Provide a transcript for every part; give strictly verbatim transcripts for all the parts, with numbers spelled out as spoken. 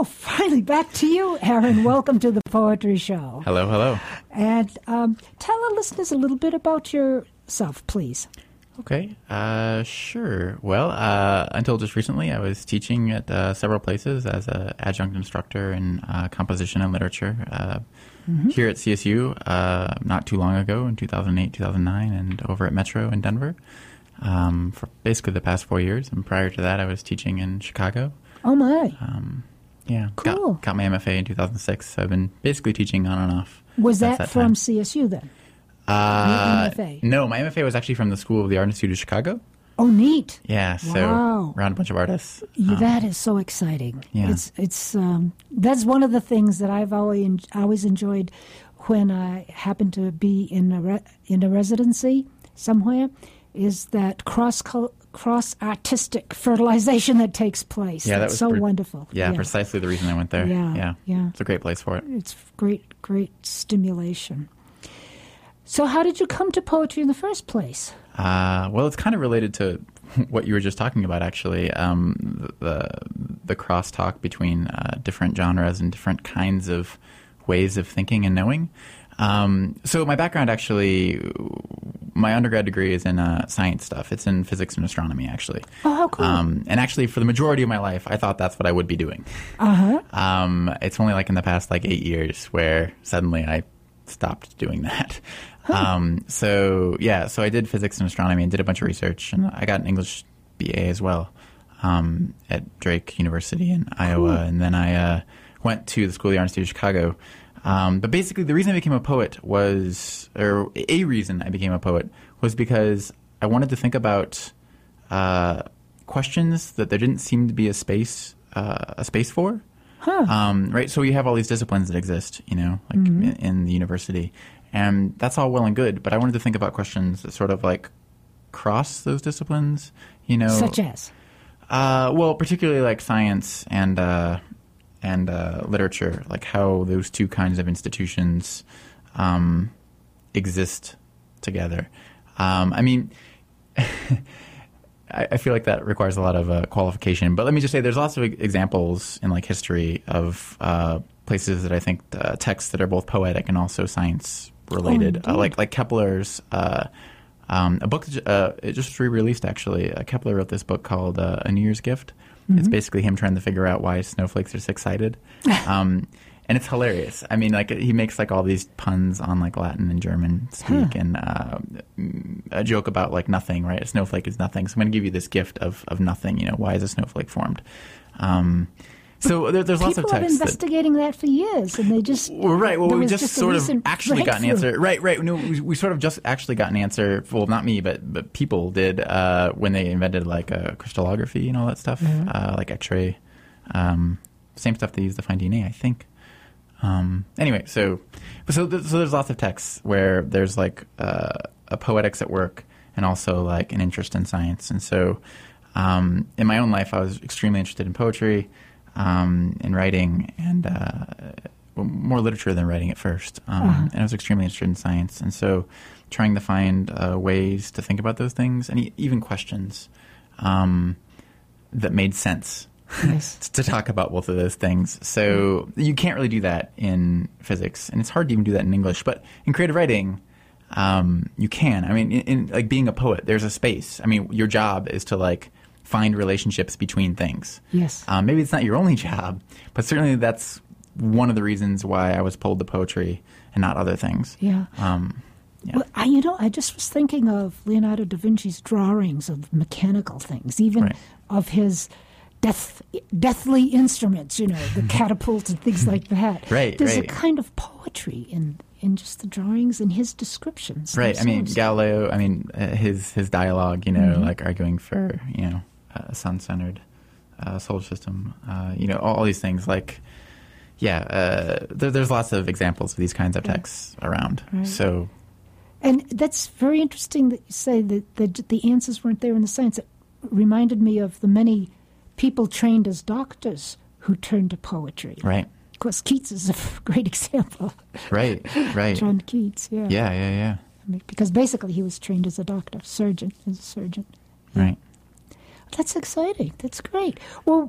Oh, finally back to you, Aaron. Welcome to the Poetry Show. Hello, hello. And um, tell our listeners a little bit about yourself, please. Okay, uh, sure. Well, uh, until just recently, I was teaching at uh, several places as an adjunct instructor in uh, composition and literature uh, mm-hmm. here at C S U uh, not too long ago in two thousand eight, two thousand nine, and over at Metro in Denver um, for basically the past four years. And prior to that, I was teaching in Chicago. Oh, my. Um, yeah. Cool. Got, got my M F A in two thousand six, so I've been basically teaching on and off. Was that, that from time. C S U then? Uh, M F A? No, my M F A was actually from the School of the Art Institute of Chicago. Oh, neat. Yeah, so wow. around a bunch of artists. Yeah, Um, that is so exciting. Yeah. It's it's um, that's one of the things that I've always always enjoyed when I happen to be in a re- in a residency somewhere, is that cross cross artistic fertilization that takes place. Yeah, that That's was so pre- wonderful. Yeah, yeah, precisely the reason I went there. Yeah, yeah, yeah. It's a great place for it. It's great, great stimulation. So how did you come to poetry in the first place? Uh, well, it's kind of related to what you were just talking about, actually. Um, the the crosstalk between uh, different genres and different kinds of ways of thinking and knowing. Um, so my background, actually, my undergrad degree is in uh, science stuff. It's in physics and astronomy, actually. Oh, how cool. Um, and actually, for the majority of my life, I thought that's what I would be doing. Uh-huh. Um, it's only like in the past like eight years where suddenly I stopped doing that. Huh. Um, so, yeah, so I did physics and astronomy and did a bunch of research, and I got an English B A as well um, at Drake University in Iowa. Cool. And then I uh, went to the School of the Art Institute of Chicago. Um, but basically, the reason I became a poet was, or a reason I became a poet was because I wanted to think about uh, questions that there didn't seem to be a space, uh, a space for. Huh. Um, right, so you have all these disciplines that exist, you know, like Mm-hmm. in, in the university, and that's all well and good. But I wanted to think about questions that sort of like cross those disciplines, you know, Such as? Uh, well, particularly like science and uh, and uh, literature, like how those two kinds of institutions um, exist together. Um, I mean, I, I feel like that requires a lot of uh, qualification. But let me just say, there's lots of examples in like history of uh, places that I think uh, texts that are both poetic and also science related, Oh, uh, like like Kepler's. Uh, Um, a book uh, it just re-released, actually. Uh, Kepler wrote this book called uh, A New Year's Gift. Mm-hmm. It's basically him trying to figure out why snowflakes are six-sided. Um, and it's hilarious. I mean, like he makes like all these puns on like Latin and German speak, huh. and uh, a joke about like nothing, right? A snowflake is nothing. So I'm going to give you this gift of, of nothing. You know, why is a snowflake formed? Um So there, there's lots of People have texts been investigating that, that for years, and they just well, right. Well, we just, just sort of actually got an answer. Right, right. No, we, we sort of just actually got an answer. Well, not me, but but people did uh, when they invented like uh, crystallography and all that stuff, mm-hmm. uh, like X-ray, um, same stuff they use to find D N A, I think. Um, anyway, so so th- so there's lots of texts where there's like uh, a poetics at work and also like an interest in science, and so um, in my own life, I was extremely interested in poetry. Um, in writing and uh, more literature than writing at first. Um, uh-huh. And I was extremely interested in science. And so trying to find uh, ways to think about those things and e- even questions um, that made sense yes. to talk about both of those things. So you can't really do that in physics. And it's hard to even do that in English. But in creative writing, um, you can. I mean, in, in like being a poet, there's a space. I mean, your job is to like find relationships between things. Yes. Um, maybe it's not your only job, but certainly that's one of the reasons why I was pulled to poetry and not other things. Yeah. Um, yeah. Well, I, you know, I just was thinking of Leonardo da Vinci's drawings of mechanical things, even right. of his death, deathly instruments, you know, the catapults and things like that. Right, There's right. a kind of poetry in in just the drawings and his descriptions. Right. I mean, themselves. Galileo, I mean, uh, his his dialogue, you know, Mm-hmm. like arguing for, you know, a sun-centered uh, solar system, uh, you know, all, all these things. Like, yeah, uh, there, there's lots of examples of these kinds of texts right. around. Right. So, and that's very interesting that you say that the, the answers weren't there in the science. It reminded me of the many people trained as doctors who turned to poetry. right. Of course, Keats is a great example. Right, right. John Keats, yeah. Yeah, yeah, yeah. I mean, because basically he was trained as a doctor, surgeon, as a surgeon. Right. That's exciting. That's great. Well,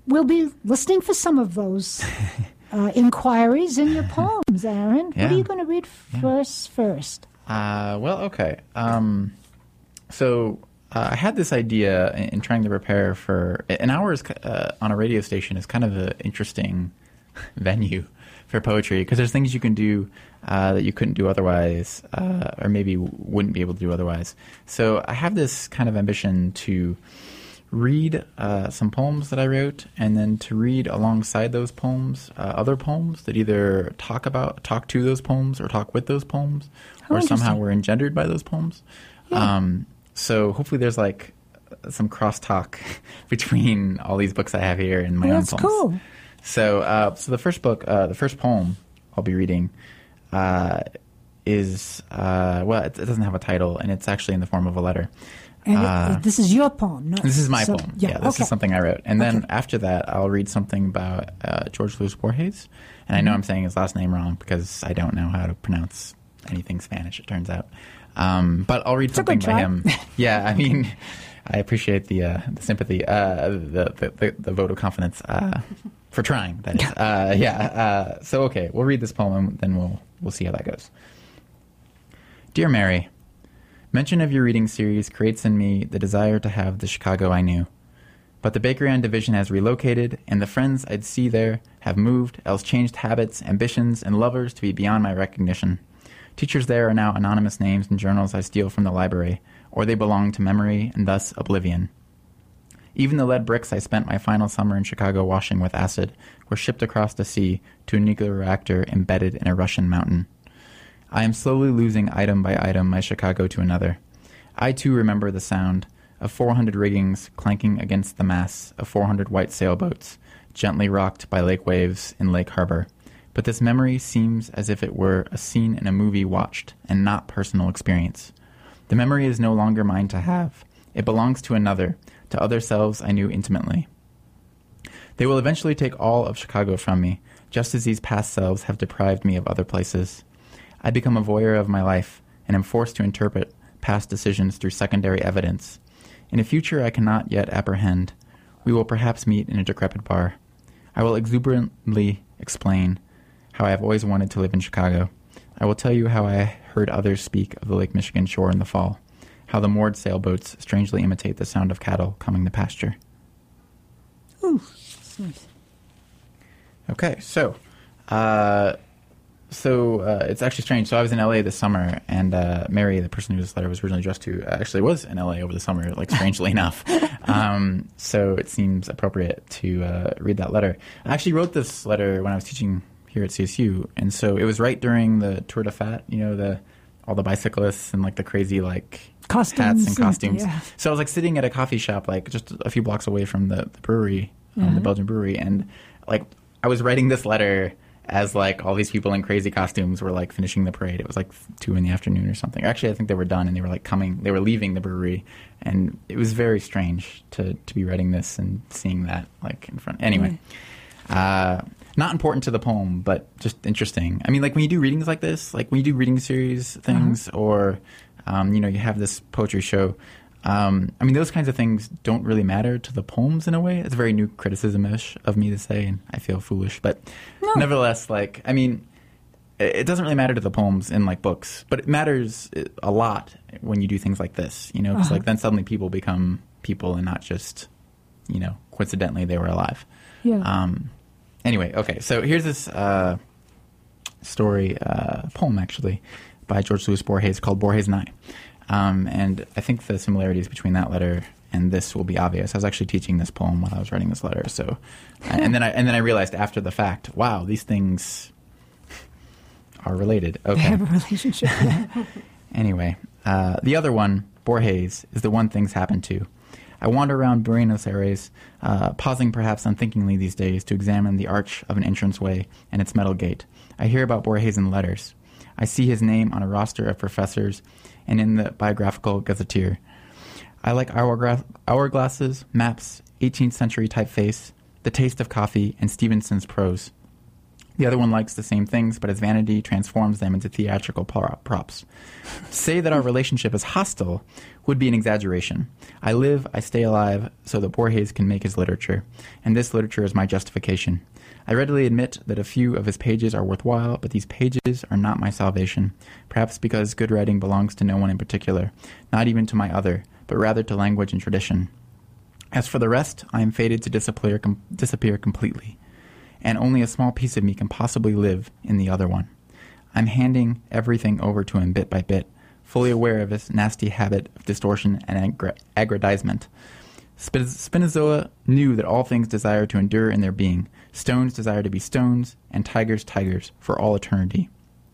we'll be listening for some of those uh, inquiries in your poems, Aaron. Yeah. What are you going to read first? Yeah. First. Uh, well, okay. Um, so uh, I had this idea in, in trying to prepare for an hour is, uh, on a radio station is kind of an interesting venue for poetry because there's things you can do uh, that you couldn't do otherwise, uh, or maybe wouldn't be able to do otherwise. So I have this kind of ambition to read uh, some poems that I wrote, and then to read alongside those poems uh, other poems that either talk about, talk to those poems, or talk with those poems, How or somehow were engendered by those poems. Yeah. Um, so hopefully there's like some crosstalk between all these books I have here and my well, own that's poems. Cool. So, uh, so the first book, uh, the first poem I'll be reading, uh, is uh, well, it, it doesn't have a title, and it's actually in the form of a letter. And Uh, it, this is your poem. Not, This is my so, poem. Yeah, Yeah, this okay. is something I wrote. And then Okay. after that, I'll read something about uh, George Luis Borges. And I know I'm saying his last name wrong because I don't know how to pronounce anything Spanish, it turns out. Um, but I'll read It's a something good by try. him. Yeah, I mean, I appreciate the uh, the sympathy, uh, the, the, the the vote of confidence uh, for trying. That is, uh, yeah. Uh, so okay, we'll read this poem, then we'll we'll see how that goes. Dear Mary, mention of your reading series creates in me the desire to have the Chicago I knew. But the Bakery on Division has relocated, and the friends I'd see there have moved, else changed habits, ambitions, and lovers to be beyond my recognition. Teachers there are now anonymous names in journals I steal from the library, or they belong to memory and thus oblivion. Even the lead bricks I spent my final summer in Chicago washing with acid were shipped across the sea to a nuclear reactor embedded in a Russian mountain. I am slowly losing item by item my Chicago to another. I too remember the sound of four hundred riggings clanking against the masts of four hundred white sailboats, gently rocked by lake waves in Lake Harbor. But this memory seems as if it were a scene in a movie watched and not personal experience. The memory is no longer mine to have. It belongs to another, to other selves I knew intimately. They will eventually take all of Chicago from me, just as these past selves have deprived me of other places. I become a voyeur of my life, and am forced to interpret past decisions through secondary evidence. In a future I cannot yet apprehend, we will perhaps meet in a decrepit bar. I will exuberantly explain how I have always wanted to live in Chicago. I will tell you how I heard others speak of the Lake Michigan shore in the fall, how the moored sailboats strangely imitate the sound of cattle coming to pasture. Ooh, that's nice. Okay, so, uh, so uh, it's actually strange. So I was in L A this summer, and uh, Mary, the person who this letter was originally addressed to, actually was in L A over the summer, like strangely enough. Um, so it seems appropriate to uh, read that letter. I actually wrote this letter when I was teaching here at C S U, and so it was right during the Tour de Fat, you know, the all the bicyclists and like the crazy like Costumes hats and and- costumes. yeah. So I was like sitting at a coffee shop, like just a few blocks away from the, the brewery, um, Mm-hmm. the Belgian brewery, and like I was writing this letter as like all these people in crazy costumes were like finishing the parade. It was like two in the afternoon or something. Actually, I think they were done and they were like coming, they were leaving the brewery, and it was very strange to to be writing this and seeing that like in front. Anyway, uh, not important to the poem, but just interesting. I mean, like when you do readings like this, like when you do reading series things, uh-huh. or um, you know, you have this poetry show. Um, I mean, those kinds of things don't really matter to the poems in a way. It's a very new criticism-ish of me to say, and I feel foolish. But no. nevertheless, like, I mean, it doesn't really matter to the poems in, like, books. But it matters a lot when you do things like this, you know, because, uh-huh. like, then suddenly people become people and not just, you know, coincidentally they were alive. Yeah. Um, anyway, okay, so here's this uh, story, uh, poem, actually, by George Luis Borges called Borges and I. Um, and I think the similarities between that letter and this will be obvious. I was actually teaching this poem while I was writing this letter. So, and then I and then I realized after the fact, wow, these things are related. Okay, they have a relationship. Yeah. Anyway, uh, the other one, Borges, is the one things happen to. I wander around Buenos Aires, uh, pausing perhaps unthinkingly these days to examine the arch of an entranceway and its metal gate. I hear about Borges in letters. I see his name on a roster of professors and in the biographical gazetteer. I like hourglass, hourglasses, maps, eighteenth century typeface, the taste of coffee, and Stevenson's prose. The other one likes the same things, but his vanity transforms them into theatrical props. To say that our relationship is hostile would be an exaggeration. I live, I stay alive, so that Borges can make his literature, and this literature is my justification. I readily admit that a few of his pages are worthwhile, but these pages are not my salvation, perhaps because good writing belongs to no one in particular, not even to my other, but rather to language and tradition. As for the rest, I am fated to disappear, com- disappear completely, and only a small piece of me can possibly live in the other one. I'm handing everything over to him bit by bit, fully aware of his nasty habit of distortion and aggra- aggrandizement. Spinoza knew that all things desire to endure in their being. Stones desire to be stones, and tigers tigers, for all eternity.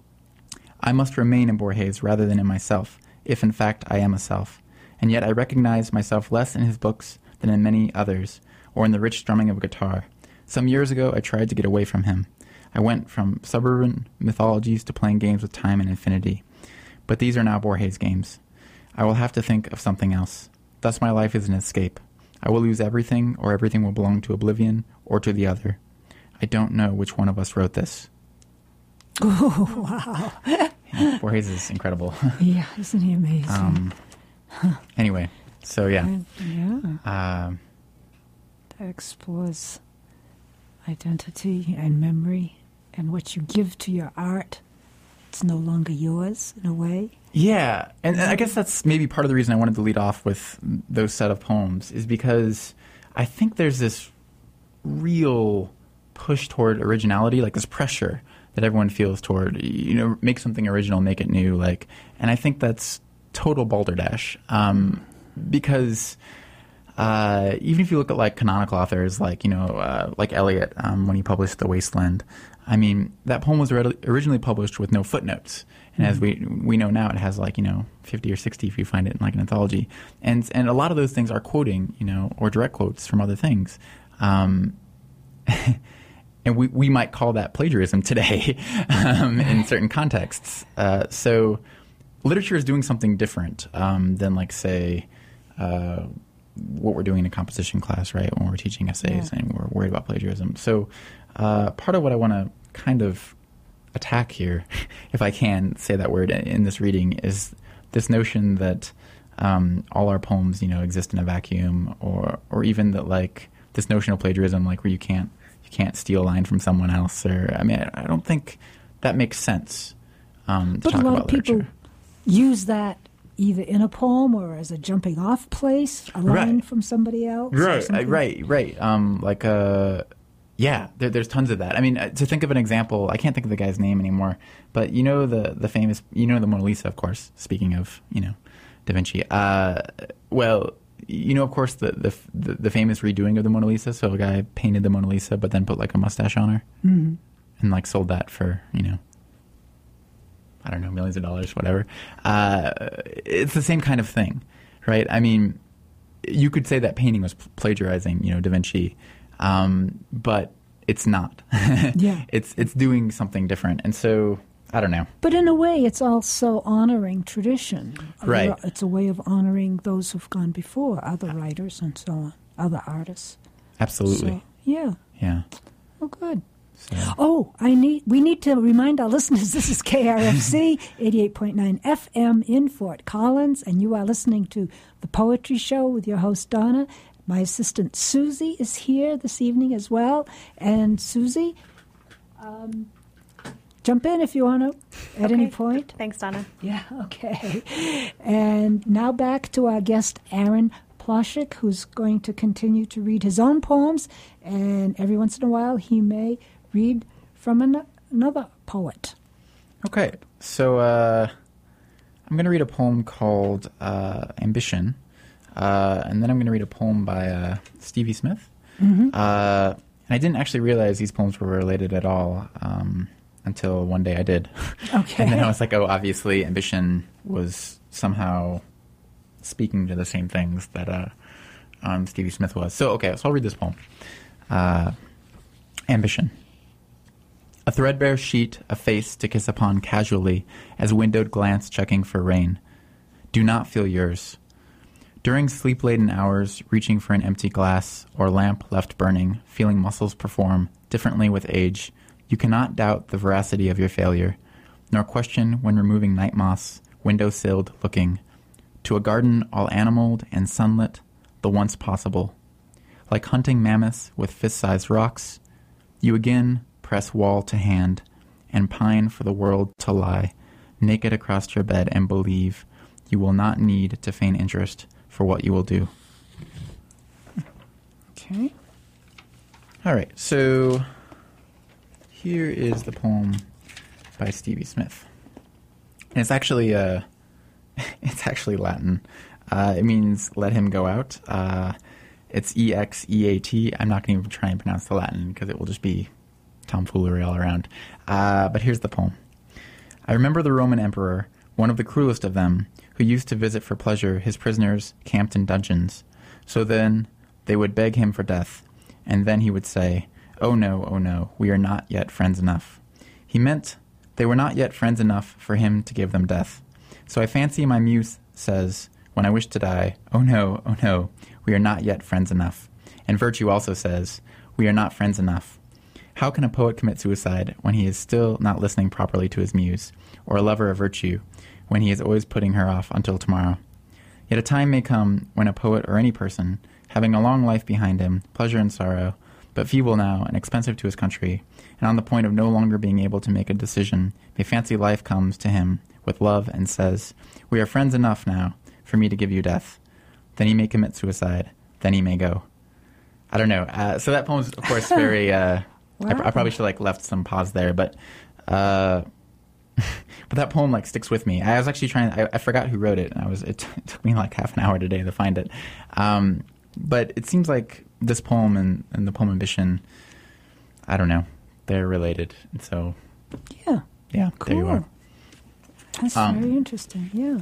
I must remain in Borges rather than in myself, if in fact I am a self. And yet I recognize myself less in his books than in many others, or in the rich strumming of a guitar. Some years ago I tried to get away from him. I went from suburban mythologies to playing games with time and infinity. But these are now Borges games. I will have to think of something else. Thus my life is an escape. I will lose everything, or everything will belong to oblivion, or to the other. I don't know which one of us wrote this. Oh, wow. Yeah, Borges is incredible. Yeah, isn't he amazing? Um, anyway, so yeah. And, yeah. Uh, that explores identity and memory and what you give to your art. It's no longer yours, in a way. Yeah, and, and I guess that's maybe part of the reason I wanted to lead off with those set of poems, is because I think there's this real push toward originality, like this pressure that everyone feels toward, you know, make something original, make it new, like, and I think that's total balderdash, um, because uh, even if you look at like canonical authors, like, you know, uh, like Eliot, um, when he published The Wasteland, I mean, that poem was re- originally published with no footnotes. And as we we know now, it has like, you know, fifty or sixty if you find it in like an anthology. And and a lot of those things are quoting, you know, or direct quotes from other things. Um, and we, we might call that plagiarism today um, in certain contexts. Uh, so literature is doing something different um, than, like, say, uh, what we're doing in a composition class, right, when we're teaching essays yeah. and we're worried about plagiarism. So uh, part of what I want to kind of attack here, if I can say that word in this reading, is this notion that um, all our poems, you know, exist in a vacuum, or or even that, like, this notion of plagiarism, like, where you can't you can't steal a line from someone else, or I mean, I, I don't think that makes sense. Um, to but talk a lot about of people literature. Use that either in a poem or as a jumping off place, a line right. from somebody else, right, uh, right, right. Um, like uh. Yeah, there, there's tons of that. I mean, uh, to think of an example, I can't think of the guy's name anymore, but you know the, the famous, you know the Mona Lisa, of course, speaking of, you know, Da Vinci. Uh, well, you know, of course, the, the the the famous redoing of the Mona Lisa, so a guy painted the Mona Lisa but then put like a mustache on her mm-hmm. and like sold that for, you know, I don't know, millions of dollars, whatever. Uh, it's the same kind of thing, right? I mean, you could say that painting was plagiarizing, you know, Da Vinci, Um, but it's not. yeah. It's it's doing something different. And so, I don't know. But in a way, it's also honoring tradition. Right. It's a way of honoring those who've gone before, other writers and so on, other artists. Absolutely. So, yeah. Yeah. Oh, good. So. Oh, I need. We need to remind our listeners this is K R F C eighty-eight point nine F M in Fort Collins, and you are listening to The Poetry Show with your host, Donna. My assistant, Susie, is here this evening as well. And Susie, um, jump in if you want to at okay. any point. Thanks, Donna. Yeah, okay. And now back to our guest, Aaron Ploshik, who's going to continue to read his own poems. And every once in a while, he may read from an- another poet. Okay. So uh, I'm going to read a poem called uh, Ambition. Uh, and then I'm going to read a poem by uh, Stevie Smith. Mm-hmm. Uh, and I didn't actually realize these poems were related at all um, until one day I did. Okay. And then I was like, oh, obviously Ambition was somehow speaking to the same things that uh, um, Stevie Smith was. So, okay, so I'll read this poem. Uh, Ambition. A threadbare sheet, a face to kiss upon casually as windowed glance checking for rain. Do not feel yours. During sleep-laden hours, reaching for an empty glass or lamp left burning, feeling muscles perform differently with age, You cannot doubt the veracity of your failure, nor question when removing night moths, window-silled looking, to a garden all animaled and sunlit, the once possible. Like hunting mammoths with fist-sized rocks, you again press wall to hand and pine for the world to lie naked across your bed and believe you will not need to feign interest for what you will do. Okay. All right, so here is the poem by Stevie Smith. And it's actually uh, it's actually Latin. Uh, it means "let him go out." Uh, it's E X E A T. I'm not going to even try and pronounce the Latin because it will just be tomfoolery all around. Uh, but here's the poem. I remember the Roman emperor, one of the cruelest of them, who used to visit for pleasure his prisoners camped in dungeons. So then they would beg him for death, and then he would say, "Oh no, oh no, we are not yet friends enough." He meant they were not yet friends enough for him to give them death. So I fancy my muse says, when I wish to die, "Oh no, oh no, we are not yet friends enough." And virtue also says, "We are not friends enough." How can a poet commit suicide when he is still not listening properly to his muse, or a lover of virtue, when he is always putting her off until tomorrow? Yet a time may come when a poet or any person, having a long life behind him, pleasure and sorrow, but feeble now and expensive to his country, and on the point of no longer being able to make a decision, may fancy life comes to him with love and says, "We are friends enough now for me to give you death." Then he may commit suicide. Then he may go. I don't know. Uh, so that poem's, of course, very... Uh, Wow. I, I probably should like left some pause there, but uh, but that poem like sticks with me. I was actually trying. I, I forgot who wrote it, and I was. It, t- it took me like half an hour today to find it. Um, but it seems like this poem and, and the poem Ambition, I don't know, they're related, and so Yeah. yeah, Cool. there you are. That's Um, very interesting. Yeah.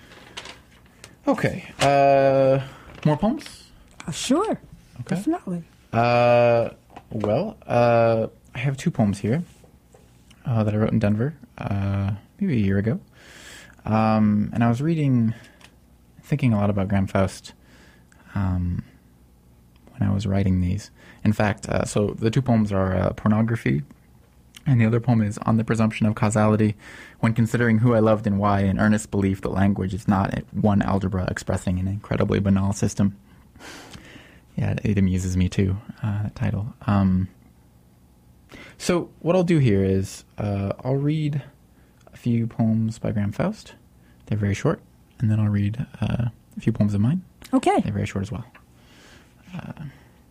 Okay, uh, more poems. Uh, sure. Okay. Definitely. Uh, well, uh, I have two poems here uh, that I wrote in Denver, uh, maybe a year ago. Um, and I was reading, thinking a lot about Graham Faust um, when I was writing these. In fact, uh, so the two poems are uh, Pornography, and the other poem is On the Presumption of Causality, when considering who I loved and why, in earnest belief that language is not one algebra expressing an incredibly banal system. Yeah, it amuses me too, uh, that title. Um, so what I'll do here is uh, I'll read a few poems by Graham Faust. They're very short. And then I'll read uh, a few poems of mine. Okay. They're very short as well. Uh,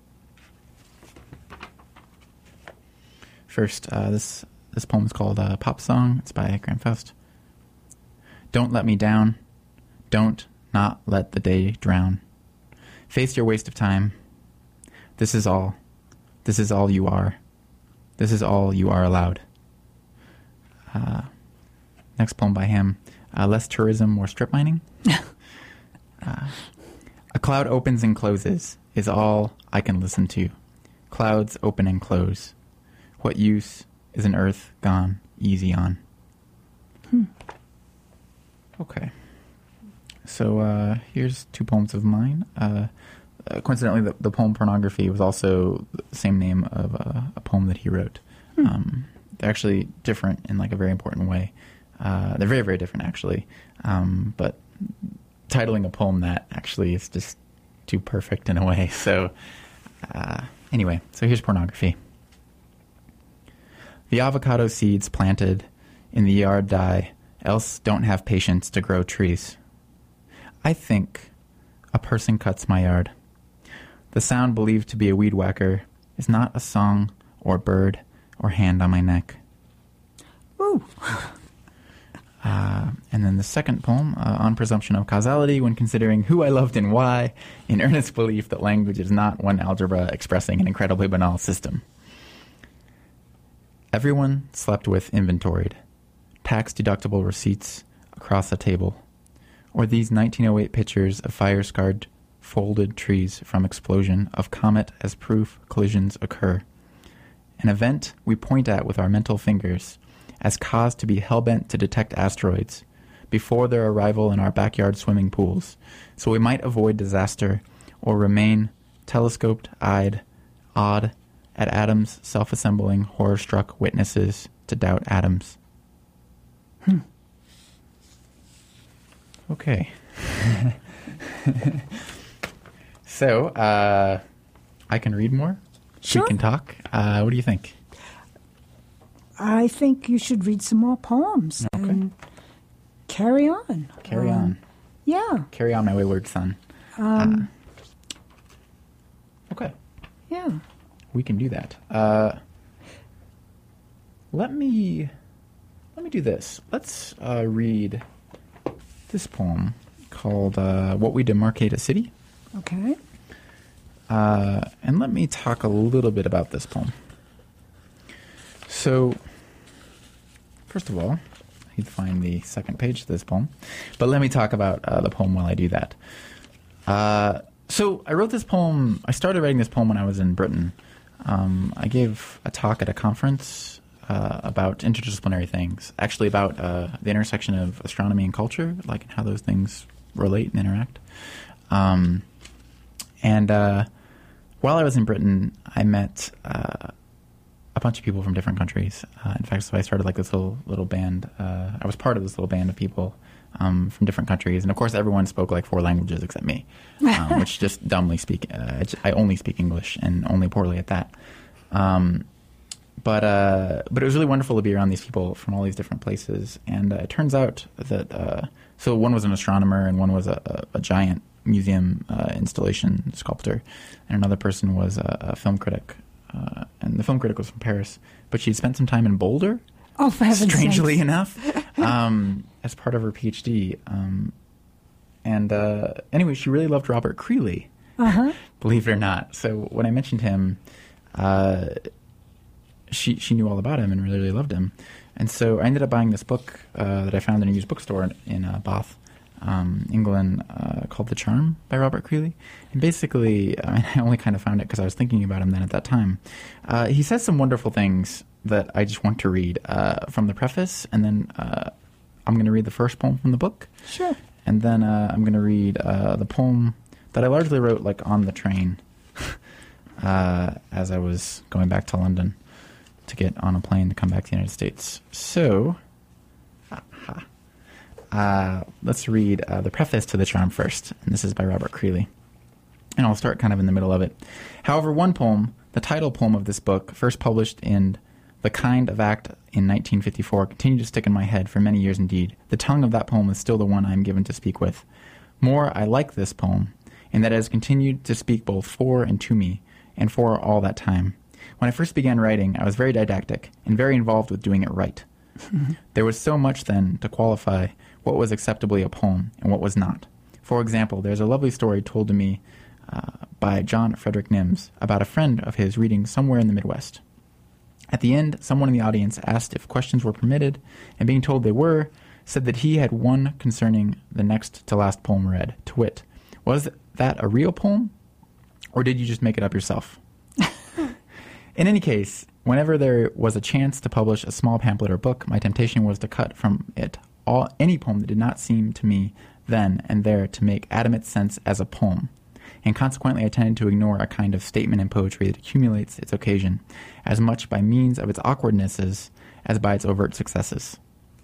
first, uh, this, this poem is called uh, Pop Song. It's by Graham Faust. Don't let me down. Don't not let the day drown. Face your waste of time. This is all. This is all you are. This is all you are allowed. Uh, next poem by him. Uh, less tourism, more strip mining. uh, a cloud opens and closes is all I can listen to. Clouds open and close. What use is an earth gone easy on? Hmm. Okay. So uh, here's two poems of mine. Uh, uh, coincidentally, the, the poem Pornography was also the same name of uh, a poem that he wrote. Hmm. Um, they're actually different in like a very important way. Uh, they're very, very different, actually. Um, but titling a poem that actually is just too perfect in a way. So uh, anyway, so here's Pornography. The avocado seeds planted in the yard die, else don't have patience to grow trees. I think a person cuts my yard. The sound believed to be a weed whacker is not a song or bird or hand on my neck. Ooh. Uh, and then the second poem, uh, On Presumption of Causality, when considering who I loved and why, in earnest belief that language is not one algebra expressing an incredibly banal system. Everyone slept with inventoried, tax-deductible receipts across a table, or these nineteen oh eight pictures of fire-scarred, folded trees from explosion of comet as proof collisions occur. An event we point at with our mental fingers as cause to be hell-bent to detect asteroids before their arrival in our backyard swimming pools, so we might avoid disaster or remain telescoped-eyed, odd, at atoms self-assembling, horror-struck witnesses to doubt atoms. Hmm. Okay. So, uh, I can read more? Sure. We can talk? Uh, what do you think? I think you should read some more poems Okay. and carry on. Carry Um, on. Yeah. Carry on, my wayward son. Um, uh, okay. yeah. We can do that. Uh, let me let me do this. Let's uh, read this poem called uh, "What We Demarcate a City," Okay. uh, and let me talk a little bit about this poem. So, first of all, you'd find the second page of this poem, but let me talk about uh, the poem while I do that. Uh, so, I wrote this poem. I started writing this poem when I was in Britain. Um, I gave a talk at a conference uh, about interdisciplinary things, actually about uh, the intersection of astronomy and culture, like how those things relate and interact. Um, and uh, while I was in Britain, I met uh, a bunch of people from different countries. Uh, in fact, so I started like this little little band. Uh, I was part of this little band of people um, from different countries, and of course, everyone spoke like four languages except me, um, which just dumbly speak. Uh, I, just, I only speak English, and only poorly at that. Um, but uh, but it was really wonderful to be around these people from all these different places, and uh, it turns out that uh, so one was an astronomer, and one was a, a, a giant museum uh, installation sculptor, and another person was a, a film critic. Uh, and the film critic was from Paris, but she'd spent some time in Boulder, Oh, for heaven's strangely sakes. enough, um, as part of her PhD. Um, and uh, anyway, she really loved Robert Creeley, Uh-huh. believe it or not. So when I mentioned him, uh, she she knew all about him and really, really loved him. And so I ended up buying this book uh, that I found in a used bookstore in, in uh, Bath, Um, England, uh, called The Charm by Robert Creeley. And basically, I, mean, I only kind of found it because I was thinking about him then at that time. Uh, he says some wonderful things that I just want to read uh, from the preface, and then uh, I'm going to read the first poem from the book. Sure. And then uh, I'm going to read uh, the poem that I largely wrote like on the train uh, as I was going back to London to get on a plane to come back to the United States. So... Aha. Uh, let's read uh, the preface to The Charm first, and this is by Robert Creeley. And I'll start kind of in the middle of it. However, one poem, the title poem of this book, first published in The Kind of Act in nineteen fifty-four, continued to stick in my head for many years indeed. The tongue of that poem is still the one I am given to speak with. More, I like this poem, in that it has continued to speak both for and to me, and for all that time. When I first began writing, I was very didactic, and very involved with doing it right. There was so much, then, to qualify what was acceptably a poem and what was not. For example, there's a lovely story told to me uh, by John Frederick Nims about a friend of his reading somewhere in the Midwest. At the end, someone in the audience asked if questions were permitted, and being told they were, said that he had one concerning the next to last poem read, to wit, was that a real poem, or did you just make it up yourself? In any case, whenever there was a chance to publish a small pamphlet or book, my temptation was to cut from it all any poem that did not seem to me then and there to make adamant sense as a poem. And consequently I tended to ignore a kind of statement in poetry that accumulates its occasion, as much by means of its awkwardnesses as by its overt successes.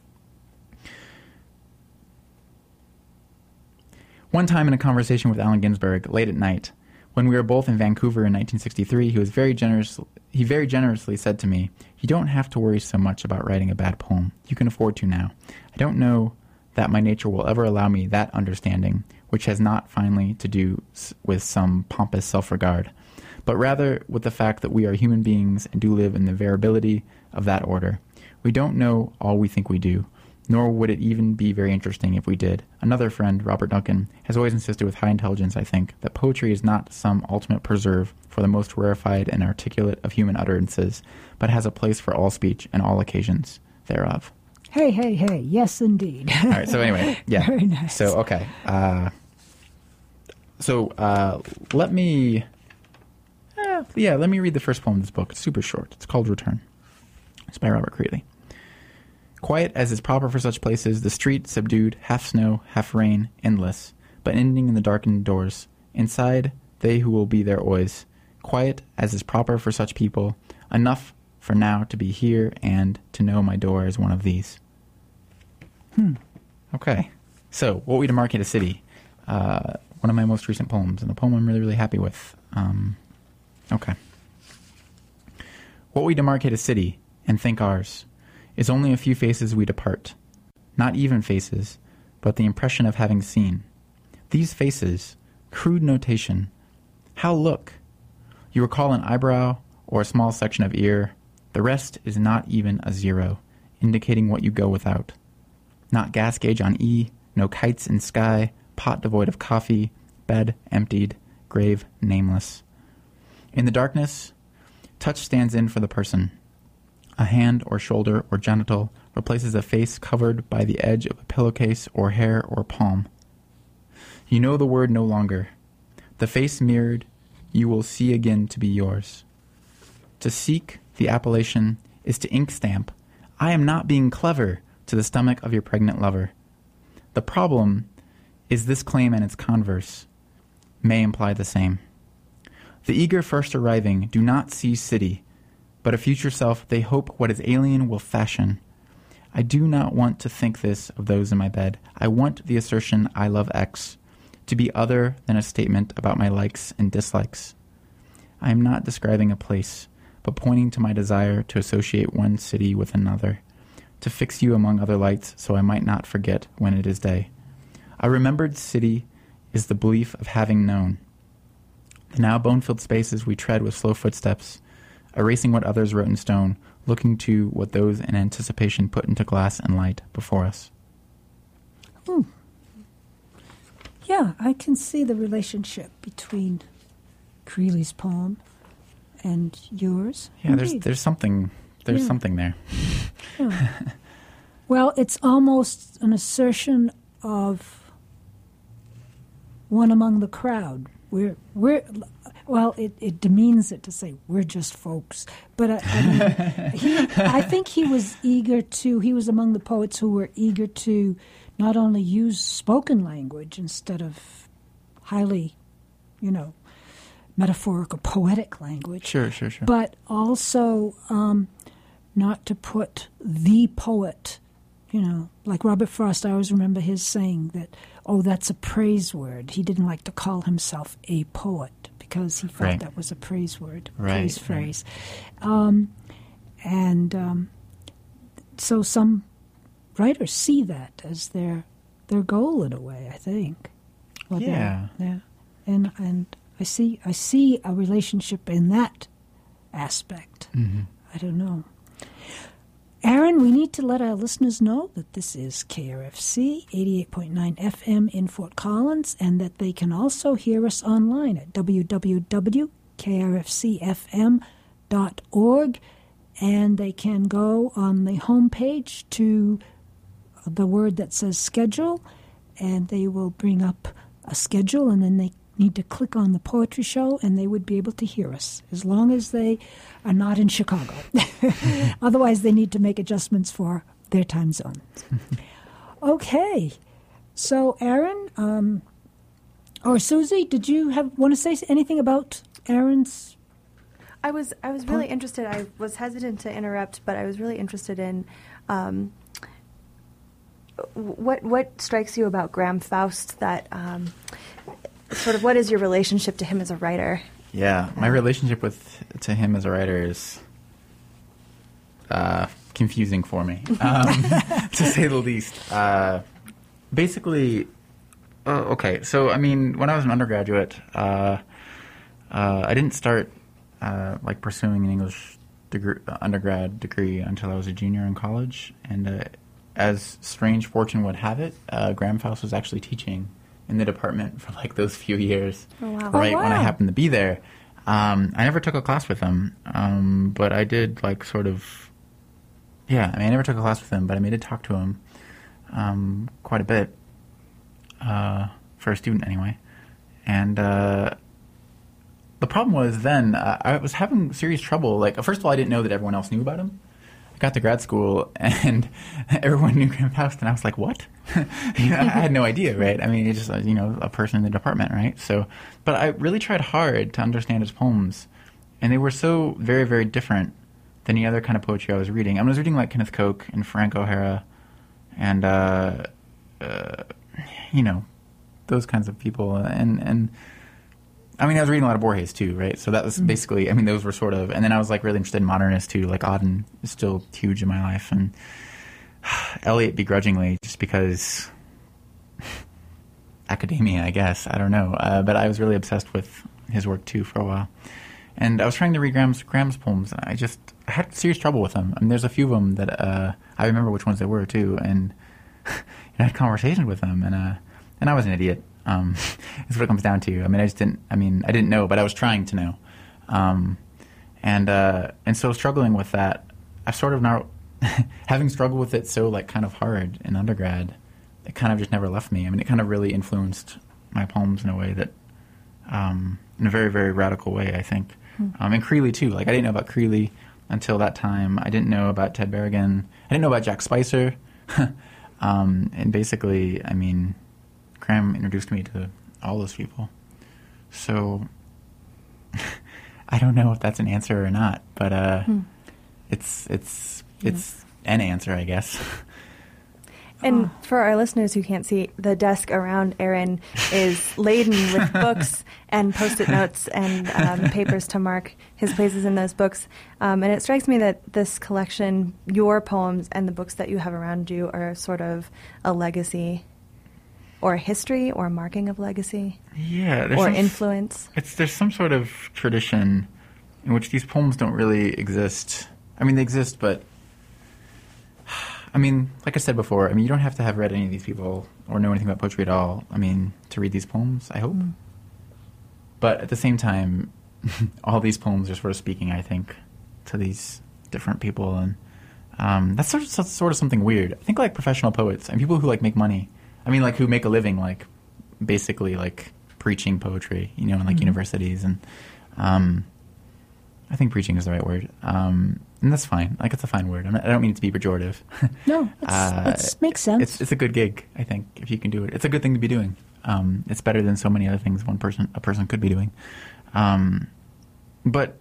One time in a conversation with Allen Ginsberg, late at night, when we were both in Vancouver in nineteen sixty-three, he was very generous. He very generously said to me, "You don't have to worry so much about writing a bad poem. You can afford to now. I don't know that my nature will ever allow me that understanding, which has not finally to do with some pompous self-regard, but rather with the fact that we are human beings and do live in the variability of that order. We don't know all we think we do, nor would it even be very interesting if we did. Another friend, Robert Duncan, has always insisted with high intelligence, I think, that poetry is not some ultimate preserve for the most rarefied and articulate of human utterances, but has a place for all speech and all occasions thereof." Hey, hey, hey. Yes, indeed. All right, so anyway, yeah. Very nice. So, okay. Uh, so, uh, let me... Uh, yeah, let me read the first poem of this book. It's super short. It's called Return. It's by Robert Creeley. Quiet as is proper for such places, the street subdued, half snow, half rain, endless, but ending in the darkened doors. Inside, they who will be there always, quiet as is proper for such people, enough for now to be here and to know my door is one of these. Hmm. Okay. So, What We Demarcate a City. Uh, one of my most recent poems, and a poem I'm really, really happy with. Um, okay. What we demarcate a city, and think ours, is only a few faces we depart. Not even faces, but the impression of having seen. These faces, crude notation. How look? You recall an eyebrow or a small section of ear. The rest is not even a zero, indicating what you go without. Not gas gauge on E, no kites in sky, pot devoid of coffee, bed emptied, grave nameless. In the darkness, touch stands in for the person. A hand or shoulder or genital replaces a face covered by the edge of a pillowcase or hair or palm. You know the word no longer. The face mirrored, you will see again to be yours. To seek the appellation is to ink stamp, I am not being clever, to the stomach of your pregnant lover. The problem is this claim and its converse may imply the same. The eager first arriving do not see city, but a future self they hope what is alien will fashion. I do not want to think this of those in my bed. I want the assertion I love X to be other than a statement about my likes and dislikes. I am not describing a place, but pointing to my desire to associate one city with another, to fix you among other lights so I might not forget when it is day. A remembered city is the belief of having known. The now bone-filled spaces we tread with slow footsteps, erasing what others wrote in stone, looking to what those in anticipation put into glass and light before us. Hmm. Yeah, I can see the relationship between Creeley's poem and yours. Yeah, Indeed. there's there's something there's Yeah. something there. Yeah. Well, it's almost an assertion of one among the crowd. We're we're well, it, it demeans it to say we're just folks, but I, I, mean, he, I think he was eager to. He was among the poets who were eager to not only use spoken language instead of highly, you know, metaphoric or poetic language. Sure, sure, sure. But also um, not to put the poet, you know, like Robert Frost. I always remember his saying that, oh, that's a praise word. He didn't like to call himself a poet because he felt Right. that was a praise word, Right, praise right. phrase. Um, and um, so some writers see that as their their goal in a way, I think. Well, Yeah. yeah. And and I see I see a relationship in that aspect. Mm-hmm. I don't know. Aaron, we need to let our listeners know that this is K R F C eighty-eight point nine F M in Fort Collins, and that they can also hear us online at w w w dot k r f c f m dot org, and they can go on the homepage to the word that says schedule, and they will bring up a schedule, and then they need to click on the poetry show, and they would be able to hear us, as long as they are not in Chicago. Otherwise, they need to make adjustments for their time zone. Okay. So, Aaron, um, or Susie, did you have want to say anything about Aaron's? I was I was really interested. I was hesitant to interrupt, but I was really interested in um, what what strikes you about Graham Faust that. Um, Sort of, what is your relationship to him as a writer? Yeah, my relationship with to him as a writer is uh, confusing for me, um, to say the least. Uh, basically, oh, okay, so I mean, when I was an undergraduate, uh, uh, I didn't start uh, like pursuing an English degree, uh, undergrad degree until I was a junior in college, and uh, as strange fortune would have it, uh, Graham Faust was actually teaching in the department for like those few years, Oh, wow. right Oh, wow. when I happened to be there. Um, I never took a class with him, um, but I did like sort of, yeah, I mean, I never took a class with him, but I made a talk to him um, quite a bit, uh, for a student anyway. And uh, the problem was then uh, I was having serious trouble. Like, first of all, I didn't know that everyone else knew about him. I got to grad school, and everyone knew Graham Faust, and I was like, what? you know, I had no idea, right? I mean, he's just, you know, a person in the department, right? So, but I really tried hard to understand his poems and they were so very, very different than any other kind of poetry I was reading. I was reading like Kenneth Koch and Frank O'Hara and, uh, uh, you know, those kinds of people. And, and I mean, I was reading a lot of Borges too, right? So that was mm-hmm. basically, I mean, those were sort of, and then I was like really interested in modernists too. Like Auden is still huge in my life. And Eliot begrudgingly, just because academia, I guess. I don't know. Uh, but I was really obsessed with his work too for a while. And I was trying to read Graham's, Graham's poems, and I just I had serious trouble with them. I mean, there's a few of them that uh, I remember which ones they were too, and, and I had conversations with them, and uh, and I was an idiot. Um, that's what it comes down to. I mean, I just didn't. I mean, I didn't know, but I was trying to know, um, and uh, and so struggling with that, I sort of now having struggled with it so like kind of hard in undergrad, it kind of just never left me. I mean, it kind of really influenced my poems in a way that, um, in a very very radical way, I think. Um, and Creeley, too. Like, I didn't know about Creeley until that time. I didn't know about Ted Berrigan. I didn't know about Jack Spicer. um, and basically, I mean, Graham introduced me to all those people. So, I don't know if that's an answer or not, but uh, hmm. it's it's it's yeah. an answer, I guess. And for our listeners who can't see, the desk around Aaron is laden with books and Post-it notes and um, papers to mark his places in those books. Um, and it strikes me that this collection, your poems and the books that you have around you, are sort of a legacy or a history or a marking of legacy. Yeah. Or some, influence. It's There's some sort of tradition in which these poems don't really exist. I mean, they exist, but... I mean, like I said before, I mean, you don't have to have read any of these people or know anything about poetry at all, I mean, to read these poems, I hope. Mm. But at the same time, all these poems are sort of speaking, I think, to these different people. And um, that's sort of, sort of something weird. I think like professional poets and people who like make money, I mean, like who make a living, like basically like preaching poetry, you know, in like mm-hmm. universities. And um, I think preaching is the right word. Um And that's fine. Like, it's a fine word. I'm not, I don't mean it to be pejorative. No, it uh, makes sense. It's, it's a good gig, I think, if you can do it. It's a good thing to be doing. Um, it's better than so many other things one person a person could be doing. Um, but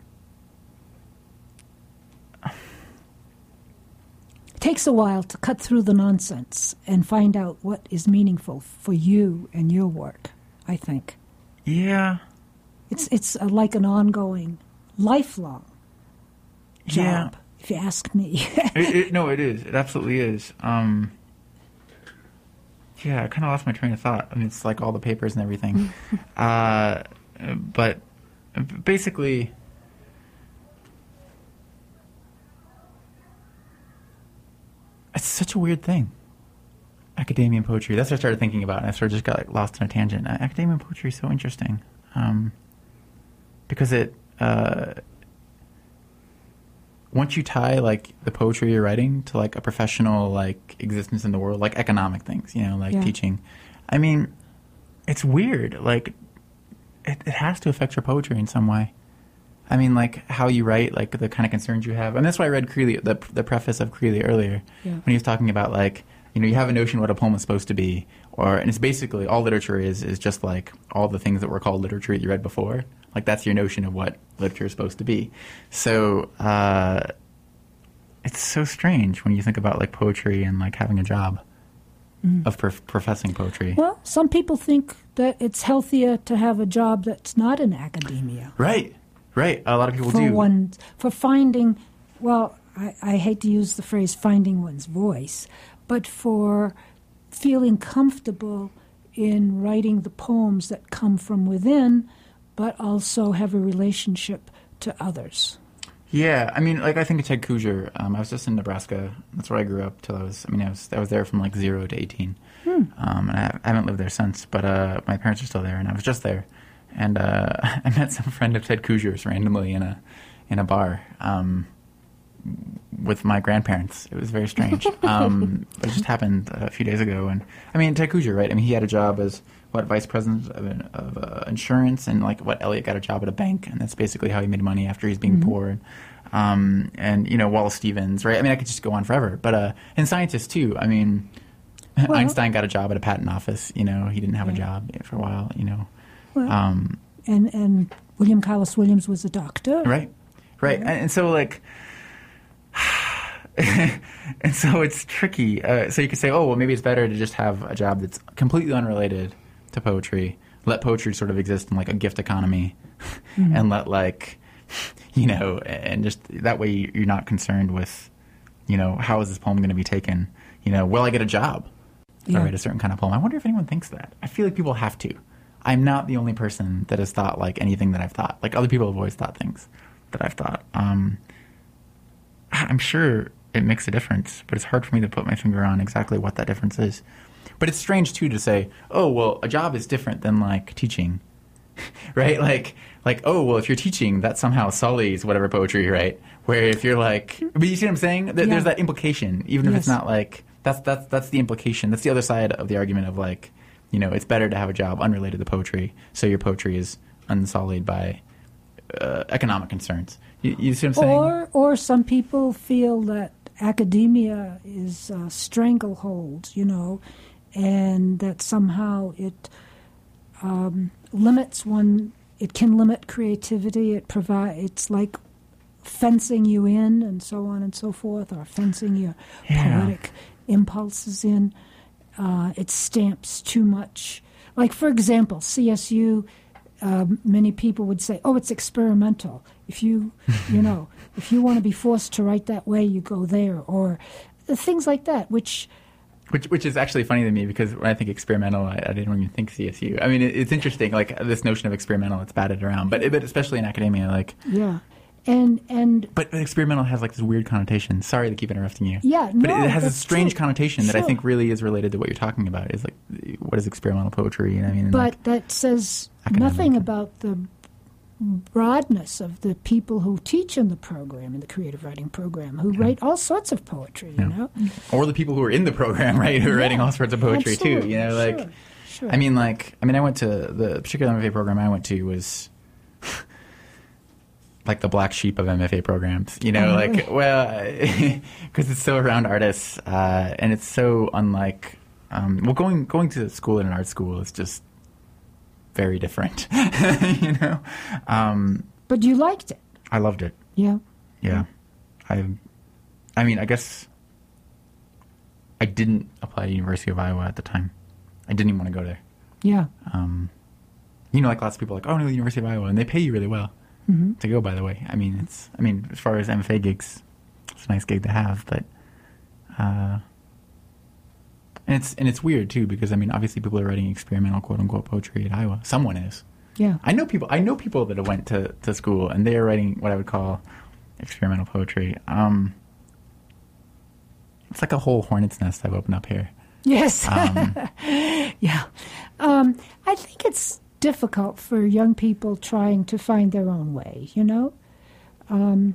it takes a while to cut through the nonsense and find out what is meaningful for you and your work, I think. Yeah. It's, it's a, like an ongoing, lifelong job, yeah. if you ask me. it, it, no, it is. It absolutely is. Um, yeah, I kind of lost my train of thought. I mean, it's like all the papers and everything. uh, but basically, it's such a weird thing. Academia and poetry. That's what I started thinking about, and I sort of just got like, lost in a tangent. Academia and poetry is so interesting um, because it... Uh, once you tie like the poetry you're writing to like a professional like existence in the world, like economic things, you know, like yeah. teaching, I mean, it's weird. Like it, it has to affect your poetry in some way. I mean, like how you write, like the kind of concerns you have. And that's why I read Creeley, the the preface of Creeley earlier, yeah. when he was talking about like, you know, you have a notion what a poem is supposed to be, or and it's basically all literature is is just like all the things that were called literature that you read before. Like that's your notion of what literature is supposed to be. So uh, it's so strange when you think about like poetry and like having a job mm. of prof- professing poetry. Well, some people think that it's healthier to have a job that's not in academia. Right, right. A lot of people for do. One, for finding, well, I, I hate to use the phrase finding one's voice, but for feeling comfortable in writing the poems that come from within, but also have a relationship to others. Yeah, I mean, like I think of Ted Kooser. Um, I was just in Nebraska. That's where I grew up till I was. I mean, I was I was there from like zero to eighteen, hmm. um, and I, I haven't lived there since. But uh, my parents are still there, and I was just there, and uh, I met some friend of Ted Kooser's randomly in a in a bar um, with my grandparents. It was very strange. um, but it just happened a few days ago, and I mean, Ted Kooser, right? I mean, he had a job as what vice president of, of uh, insurance, and like what Eliot got a job at a bank, and that's basically how he made money after he's being mm-hmm. poor. And, um, and you know Wallace Stevens, right? I mean, I could just go on forever. But uh, and scientists too. I mean, well, Einstein got a job at a patent office. You know, he didn't have yeah. a job for a while. You know, well, um, and and William Carlos Williams was a doctor. Right, right. And, and so, like, and so it's tricky. Uh, so you could say, oh, well, maybe it's better to just have a job that's completely unrelated to poetry. Let poetry sort of exist in, like, a gift economy. Mm-hmm. And let, like, you know, and just that way you're not concerned with, you know, how is this poem going to be taken? You know, will I get a job if yeah. I write a certain kind of poem? I wonder if anyone thinks that. I feel like people have to. I'm not the only person that has thought, like, anything that I've thought. Like, other people have always thought things that I've thought. Um, I'm sure it makes a difference, but it's hard for me to put my finger on exactly what that difference is. But it's strange, too, to say, oh, well, a job is different than, like, teaching. Right? Like, like, oh, well, if you're teaching, that somehow sullies whatever poetry you write. Where if you're like, but you see what I'm saying? There, yeah. There's that implication, even yes. if it's not like, that's, that's, that's the implication. That's the other side of the argument of, like, you know, it's better to have a job unrelated to poetry, so your poetry is unsullied by uh, economic concerns. You, you see what I'm saying? Or, or some people feel that academia is a stranglehold, you know, and that somehow it um, limits one. It can limit creativity. It provide. It's like fencing you in, and so on and so forth, or fencing your yeah. poetic impulses in. Uh, it stamps too much. Like, for example, C S U. Uh, many people would say, "Oh, it's experimental." If you, you know, if you want to be forced to write that way, you go there, or things like that, which. Which which is actually funny to me, because when I think experimental, I, I didn't even think C S U. I mean, it, it's interesting, like, this notion of experimental, it's batted around, but but especially in academia, like yeah, and and but experimental has, like, this weird connotation. Sorry to keep interrupting you. Yeah, but no, it has a that's strange true. connotation Sure. that I think really is related to what you're talking about. Is like, what is experimental poetry? You know what I mean? But like, that says academic. nothing about the broadness of the people who teach in the program, in the creative writing program, who yeah. write all sorts of poetry, you yeah. know? Or the people who are in the program, right, who are yeah. writing all sorts of poetry, Absolutely. too, you know, like, sure. Sure. I mean, like, I mean, I went to, the particular M F A program I went to was, like, the black sheep of M F A programs, you know, uh-huh. like, well, because it's so around artists, uh, and it's so unlike, um, well, going, going to school in an art school is just very different, you know. Um, but you liked it. I loved it. Yeah. Yeah. I, I mean, I guess I didn't apply to University of Iowa at the time. I didn't even want to go there. Yeah. Um, you know, like, lots of people are like, oh, no, the University of Iowa, and they pay you really well mm-hmm. to go. By the way, I mean, it's. I mean, as far as M F A gigs, it's a nice gig to have, but. Uh, And it's and it's weird too, because I mean, obviously people are writing experimental quote unquote poetry at Iowa. Someone is. Yeah. I know people. I know people that have went to, to school and they are writing what I would call experimental poetry. Um, it's like a whole hornet's nest I've opened up here. Yes. Um, yeah. Um, I think it's difficult for young people trying to find their own way. You know, um,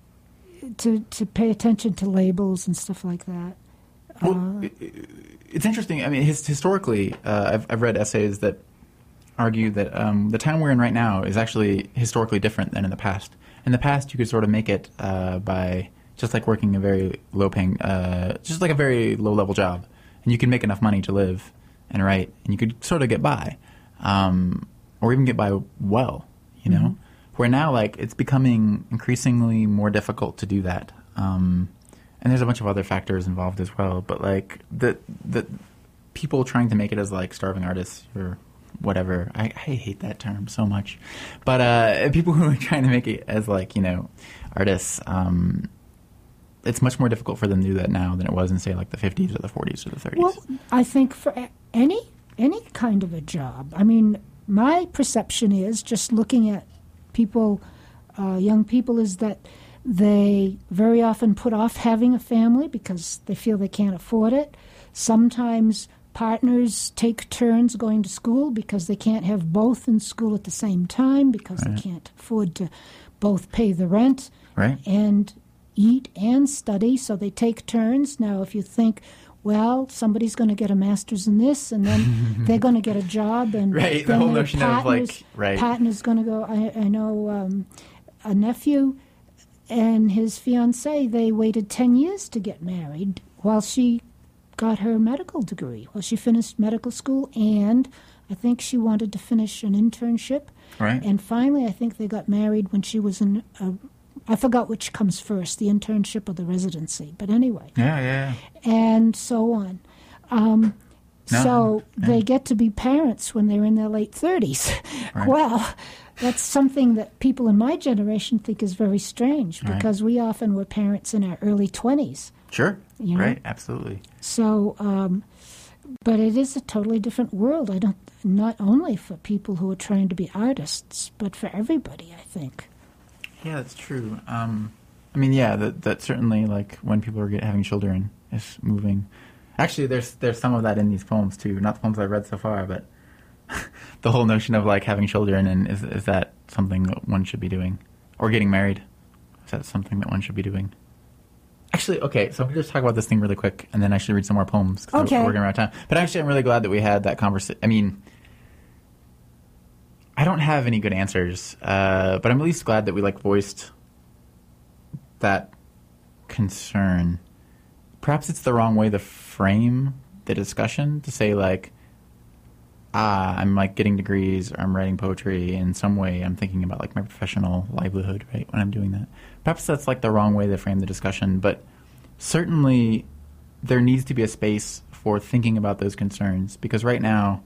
to to pay attention to labels and stuff like that. Well, Uh, it, it's interesting. I mean, his, historically, uh, I've, I've read essays that argue that um, the time we're in right now is actually historically different than in the past. In the past, you could sort of make it uh, by just like working a very low-paying, uh, just like a very low-level job, and you could make enough money to live and write, and you could sort of get by, um, or even get by well, you know. Mm-hmm. Where now, like, it's becoming increasingly more difficult to do that. Um, And there's a bunch of other factors involved as well, but like the the people trying to make it as like starving artists or whatever. I, I hate that term so much, but uh, people who are trying to make it as like, you know, artists, um, it's much more difficult for them to do that now than it was in, say, like the fifties or the forties or the thirties. Well, I think for any any kind of a job. I mean, my perception is, just looking at people, uh, young people, is that they very often put off having a family because they feel they can't afford it. Sometimes partners take turns going to school because they can't have both in school at the same time because right. they can't afford to both pay the rent right. and eat and study, so they take turns. Now, if you think, well, somebody's going to get a master's in this, and then they're going to get a job, and right, then the whole notion of like, right, partner's going to go. I, I know um, a nephew and his fiancée, they waited ten years to get married while she got her medical degree, while she finished medical school and I think she wanted to finish an internship. Right. And finally, I think they got married when she was in, a, I forgot which comes first, the internship or the residency. But anyway. Yeah, yeah, yeah. And so on. Um, no, so yeah. they get to be parents when they're in their late thirties. Right. Well, that's something that people in my generation think is very strange because right. we often were parents in our early twenties. Sure. You know? Right, absolutely. So, um, but it is a totally different world. I don't, not only for people who are trying to be artists, but for everybody, I think. Yeah, that's true. Um, I mean, yeah, that that certainly, like, when people are get, having children, is moving. Actually, there's there's some of that in these poems, too. Not the poems I've read so far, but the whole notion of, like, having children, and is is that something that one should be doing? Or getting married. Is that something that one should be doing? Actually, okay, so I'm going to just talk about this thing really quick, and then I should read some more poems, because okay. we're, we're going to run out of time. But actually, I'm really glad that we had that conversation. I mean, I don't have any good answers, uh, but I'm at least glad that we, like, voiced that concern. Perhaps it's the wrong way to frame the discussion, to say, like, ah, I'm, like, getting degrees, or I'm writing poetry. In some way, I'm thinking about, like, my professional livelihood, right, when I'm doing that. Perhaps that's, like, the wrong way to frame the discussion, but certainly there needs to be a space for thinking about those concerns, because right now,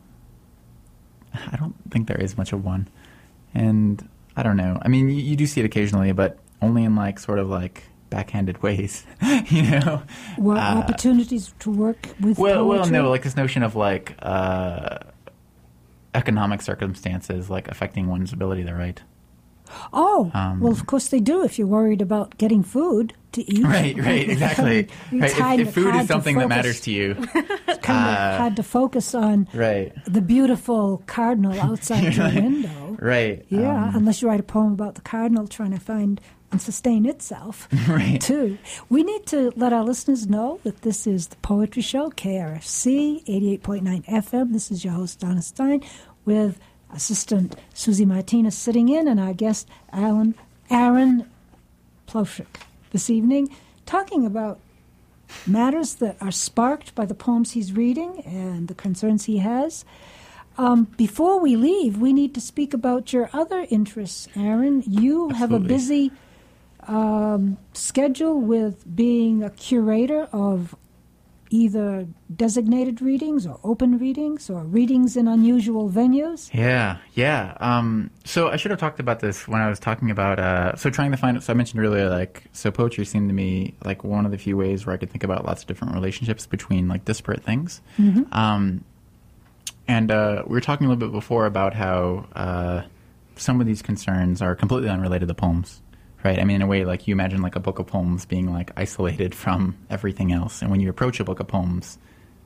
I don't think there is much of one. And I don't know. I mean, you, you do see it occasionally, but only in, like, sort of, like, backhanded ways, you know? Well, uh, opportunities to work with well, poetry? Well, no, like this notion of, like, uh, economic circumstances, like, affecting one's ability to write. Oh, um, well, of course they do if you're worried about getting food to eat. Right, right, exactly. It's right. If, if food hard is something to that matters to you. It's kind uh, of hard to focus on right. the beautiful cardinal outside your window. Right. Yeah, um, unless you write a poem about the cardinal trying to find and sustain itself, right. too. We need to let our listeners know that this is the Poetry Show, K R F C, eighty-eight point nine F M. This is your host, Donna Stein, with assistant Susie Martinez sitting in, and our guest, Alan, Aaron Plowshik, this evening, talking about matters that are sparked by the poems he's reading and the concerns he has. Um, before we leave, we need to speak about your other interests, Aaron. You Absolutely. have a busy um, schedule with being a curator of either designated readings or open readings or readings in unusual venues. Yeah, yeah. Um, so I should have talked about this when I was talking about, uh, so trying to find, so I mentioned earlier, like, so poetry seemed to me like one of the few ways where I could think about lots of different relationships between, like, disparate things. Mm-hmm. Um, and uh, we were talking a little bit before about how uh, some of these concerns are completely unrelated to poems. Right. I mean, in a way, like, you imagine, like, a book of poems being, like, isolated from everything else. And when you approach a book of poems,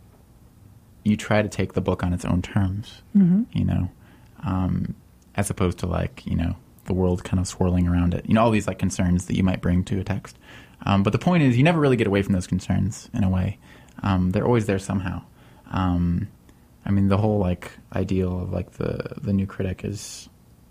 you try to take the book on its own terms, mm-hmm. you know, um, as opposed to, like, you know, the world kind of swirling around it. You know, all these, like, concerns that you might bring to a text. Um, but the point is, you never really get away from those concerns, in a way. Um, they're always there somehow. Um, I mean, the whole, like, ideal of, like, the, the new critic is...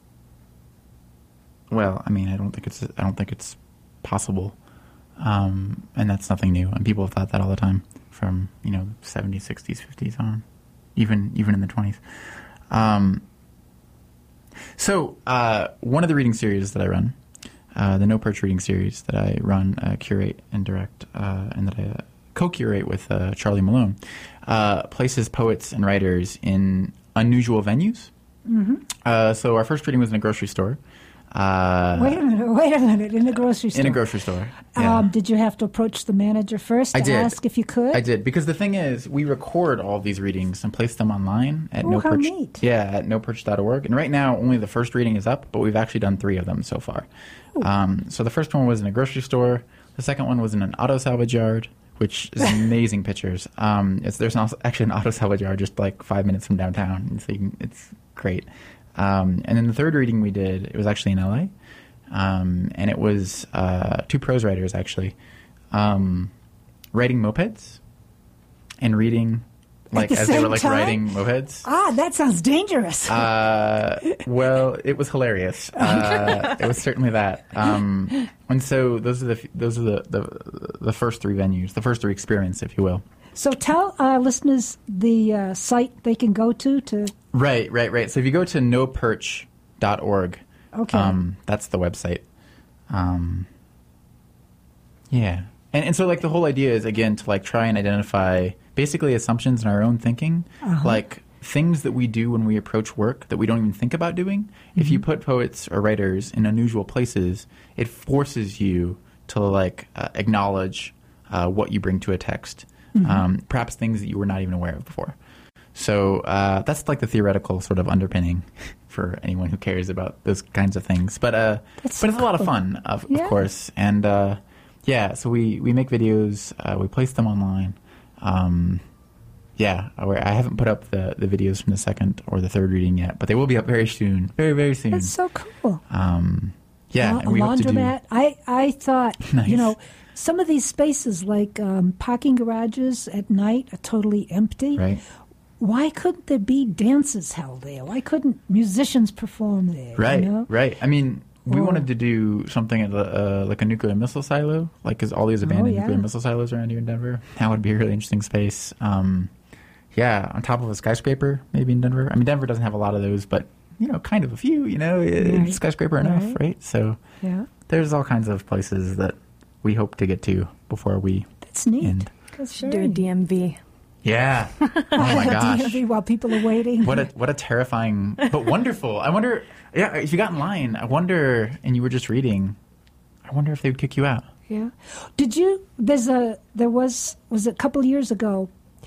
Well, I mean, I don't think it's I don't think it's possible, um, and that's nothing new. And people have thought that all the time, from, you know, seventies, sixties, fifties on, even even in the twenties. Um, so uh, one of the reading series that I run, uh, the No Perch reading series that I run, uh, curate, and direct, uh, and that I uh, co-curate with uh, Charlie Malone, uh, places poets and writers in unusual venues. Mm-hmm. Uh, so our first reading was in a grocery store. Uh, wait a minute, wait a minute, in a grocery store. In a grocery store, yeah. Um, did you have to approach the manager first to I did. ask if you could? I did, because the thing is, we record all of these readings and place them online at Ooh, no how perch. neat. Yeah, at no perch dot org. And right now, only the first reading is up, but we've actually done three of them so far. Um, so the first one was in a grocery store. The second one was in an auto salvage yard, which is amazing pictures. Um, it's, there's an, actually an auto salvage yard just like five minutes from downtown, and so you can, it's great. Um, and then the third reading we did, it was actually in L A, um, and it was uh, two prose writers, actually, um, writing mopeds and reading, like, the as they were, like, time? writing mopeds. Ah, that sounds dangerous. Uh, well, it was hilarious. Uh, it was certainly that. Um, and so those are the those are the, the the first three venues, the first three experiments, if you will. So tell our listeners the uh, site they can go to to Right, right, right. So if you go to no perch dot org, Okay. um, that's the website. Um, yeah. And, and so, like, the whole idea is, again, to, like, try and identify basically assumptions in our own thinking, Uh-huh. like things that we do when we approach work that we don't even think about doing. Mm-hmm. If you put poets or writers in unusual places, it forces you to, like, uh, acknowledge uh, what you bring to a text, mm-hmm. um, perhaps things that you were not even aware of before. So uh, that's, like, the theoretical sort of underpinning for anyone who cares about those kinds of things. But uh, but so it's cool. a lot of fun, of, yeah. of course. And uh, yeah, so we, we make videos, uh, we place them online. Um, yeah, I haven't put up the, the videos from the second or the third reading yet, but they will be up very soon, very, very soon. That's so cool. Um, yeah, uh, and we a hope to do... laundromat. I, I thought, Nice. you know, some of these spaces like um, parking garages at night are totally empty. Right. Why couldn't there be dances held there? Why couldn't musicians perform there? Right, you know? right. I mean, we Or- wanted to do something at the, uh, like a nuclear missile silo, like because all these abandoned yeah. nuclear missile silos around here in Denver. That would be a really interesting space. Um, yeah, on top of a skyscraper, maybe in Denver. I mean, Denver doesn't have a lot of those, but, you know, kind of a few, you know, Right. skyscraper enough, Right. right? So Yeah, there's all kinds of places that we hope to get to before we that's neat. end. That's Should very do a neat. D M V. Yeah. Oh my gosh. D M V while people are waiting. What a what a terrifying but wonderful. I wonder yeah, if you got in line, I wonder and you were just reading, I wonder if they would kick you out. Yeah. Did you? There's a. There was was a couple years ago.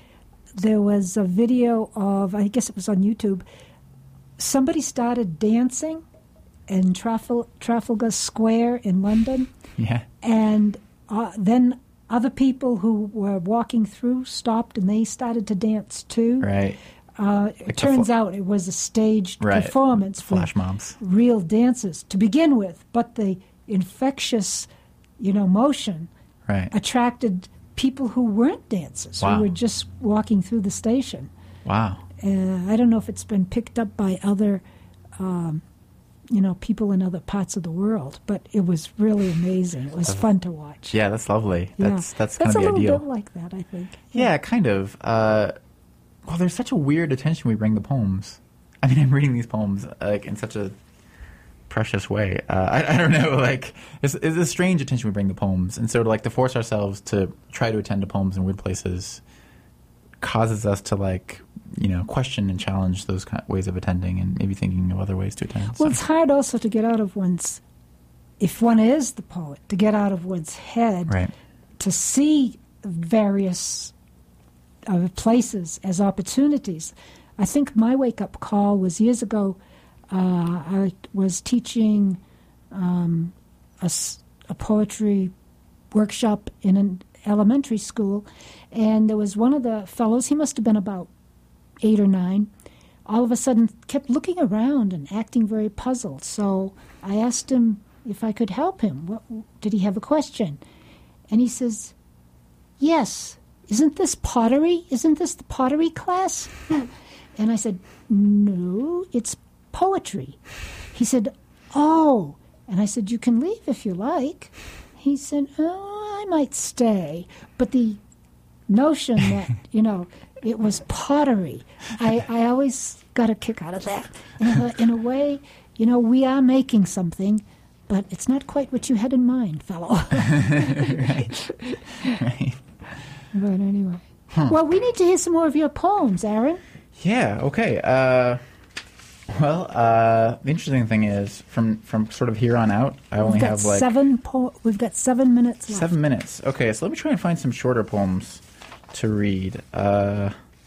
There was a video of. I guess it was on YouTube. Somebody started dancing in Trafal- Trafalgar Square in London, Yeah. and uh, then other people who were walking through stopped and they started to dance too. Right. Uh, Like the it turns fl- out it was a staged Right. performance for Flash mobs. real dancers to begin with, but the infectious, you know, motion Right. attracted people who weren't dancers, Wow. who were just walking through the station. Wow. Uh, I don't know if it's been picked up by other, um, you know, people in other parts of the world, but it was really amazing. It was fun to watch. Yeah, that's lovely. Yeah. That's that's kind That's of a the little ideal. bit like that, I think. Yeah, kind of. Uh, well, there's such a weird attention we bring to poems. I mean, I'm reading these poems like in such a precious way. Uh, I, I don't know, like it's, it's a strange attention we bring to poems, and so to, like to force ourselves to try to attend to poems in weird places causes us to like you know question and challenge those kind of ways of attending, and maybe thinking of other ways to attend. Well, So- it's hard also to get out of one's, if one is the poet, to get out of one's head, right. to see various uh, places as opportunities. I think my wake-up call was years ago. Uh, I was teaching um, a, s- a poetry workshop in an elementary school, and there was one of the fellows, he must have been about eight or nine, all of a sudden kept looking around and acting very puzzled. So I asked him if I could help him. What, did he have a question? And he says, yes, isn't this pottery? Isn't this the pottery class? And I said, no, it's poetry. He said, oh. And I said, you can leave if you like. He said, oh, I might stay. But the notion that, you know, it was pottery, I, I always got a kick out of that. In a, in a way, you know, we are making something, but it's not quite what you had in mind, fellow. right. Right. But anyway. Well, we need to hear some more of your poems, Aaron. Yeah, okay. Uh, well, uh, the interesting thing is, from, from sort of here on out, I only We've got have like seven po- We've got seven minutes left. seven minutes. Okay, so let me try and find some shorter poems to read. Uh,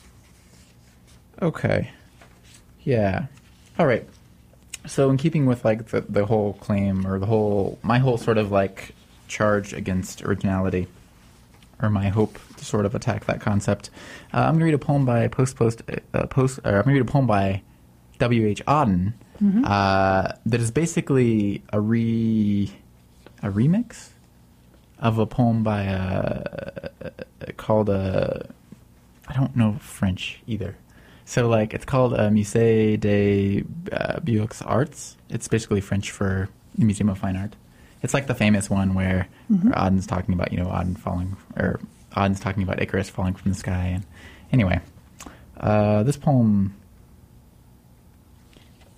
okay. Yeah. All right. So in keeping with like the, the whole claim or the whole, my whole sort of like charge against originality, or my hope to sort of attack that concept, uh, I'm going to read a poem by Post Post uh, Post. Or I'm going to read a poem by W H Auden Mm-hmm. uh, that is basically a re a remix of a poem by uh, called uh, I don't know French either. So like it's called uh, Musée des uh, Beaux Arts. It's basically French for the Museum of Fine Art. It's like the famous one where, Mhm. where Auden's talking about, you know, Auden falling, or Auden's talking about Icarus falling from the sky. And anyway, uh, this poem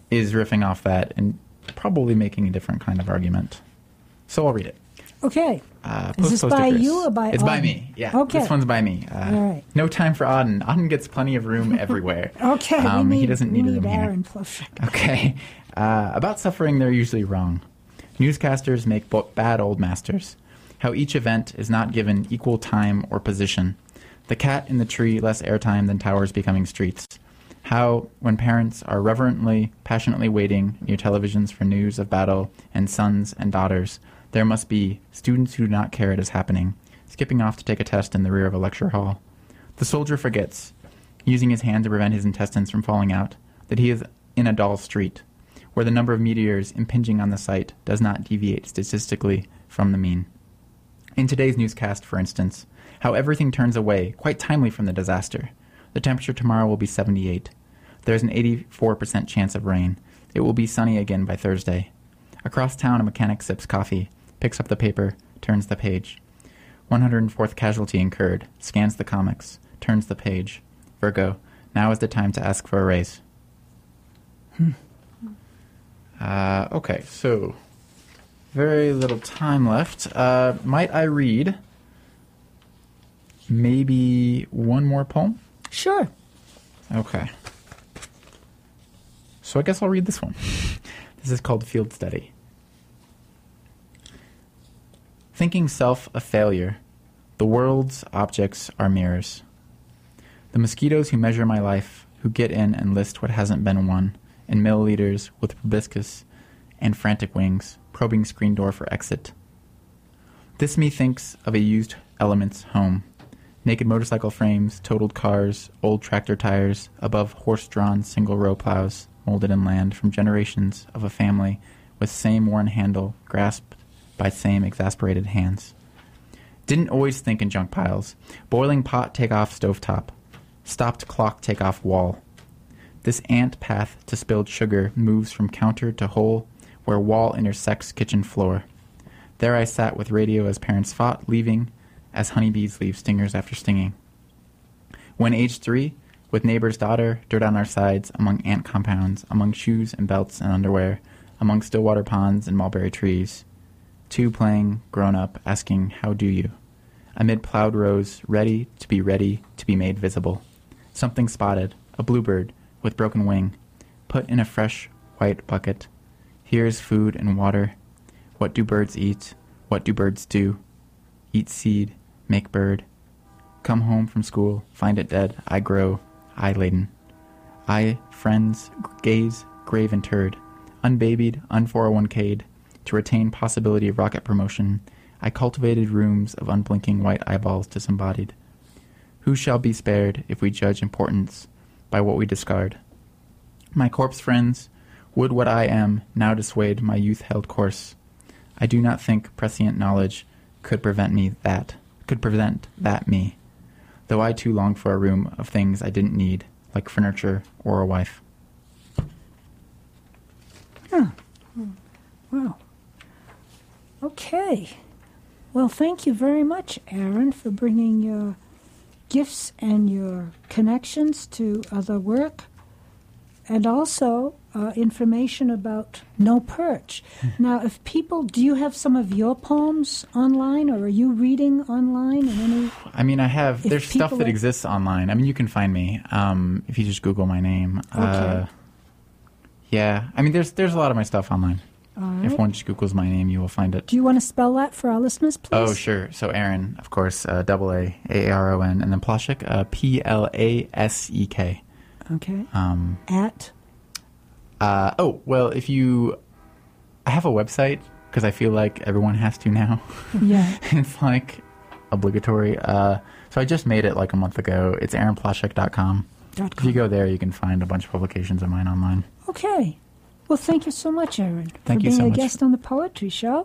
is riffing off that and probably making a different kind of argument. So I'll read it. Okay. Uh, is this by Chris. you or by It's Auden? by me, yeah. Okay. This one's by me. Uh, All right. No time for Auden. Auden gets plenty of room everywhere. Okay, um, we need, he doesn't we need, need room here. Aaron Plushik. Okay. Uh, about suffering, they're usually wrong. Newscasters make bo- bad old masters. How each event is not given equal time or position. The cat in the tree less airtime than towers becoming streets. How, when parents are reverently, passionately waiting near televisions for news of battle and sons and daughters, there must be students who do not care it is happening, skipping off to take a test in the rear of a lecture hall. The soldier forgets, using his hand to prevent his intestines from falling out, that he is in a dull street, where the number of meteors impinging on the sight does not deviate statistically from the mean. In today's newscast, for instance, how everything turns away, quite timely from the disaster. The temperature tomorrow will be seventy-eight. There's an eighty-four percent chance of rain. It will be sunny again by Thursday. Across town, a mechanic sips coffee, picks up the paper, turns the page. one hundred fourth casualty incurred, scans the comics, turns the page. Virgo, now is the time to ask for a raise. Hmm. Uh, okay, so very little time left. Uh, might I read maybe one more poem? Sure. Okay. So I guess I'll read this one. This is called Field Study. Thinking self a failure, the world's objects are mirrors. The mosquitoes who measure my life, who get in and list what hasn't been won, in milliliters with proboscis and frantic wings, probing screen door for exit. This me thinks of a used Elements home. Naked motorcycle frames, totaled cars, old tractor tires, above horse-drawn single-row plows, molded in land from generations of a family with same worn handle grasped by same exasperated hands. Didn't always think in junk piles. Boiling pot take off stovetop. Stopped clock take off wall. This ant path to spilled sugar moves from counter to hole where wall intersects kitchen floor. There I sat with radio as parents fought, leaving as honeybees leave stingers after stinging. When age three, with neighbor's daughter, dirt on our sides, among ant compounds, among shoes and belts and underwear, among stillwater ponds and mulberry trees. Two playing, grown up, asking, how do you? Amid plowed rows, ready to be ready to be made visible. Something spotted, a bluebird with broken wing, put in a fresh white bucket. Here's food and water. What do birds eat? What do birds do? Eat seed, make bird. Come home from school, find it dead, I grow, I laden. I, friends, gaze, grave interred, unbabied, un four oh one K'd, to retain possibility of rocket promotion, I cultivated rooms of unblinking white eyeballs disembodied. Who shall be spared if we judge importance by what we discard? My corpse friends, would what I am now dissuade my youth-held course. I do not think prescient knowledge could prevent me that, could prevent that me, though I too long for a room of things I didn't need, like furniture or a wife. Huh. Wow. Okay. Well, thank you very much, Aaron, for bringing your gifts and your connections to other work, and also uh, information about No Perch. Now, if people, do you have some of your poems online, or are you reading online in any? I mean, I have. If There's stuff people that are- exists online. I mean, you can find me um, if you just Google my name. Okay. Uh, yeah, I mean, there's there's a lot of my stuff online. All right. If one just Googles my name, you will find it. Do you want to spell that for our listeners, please? Oh, sure. So Aaron, of course, uh, double A, A A R O N, and then Plasek, uh, P L A S E K. Okay. Um, At? uh, oh, well, if you... I have a website, because I feel like everyone has to now. Yeah. It's like obligatory. Uh, so I just made it like a month ago. It's aaron plasek dot com. Dot If you com. go there, you can find a bunch of publications of mine online. Okay. Well, thank you so much, Aaron, Thank for you being so a much. guest on the Poetry Show.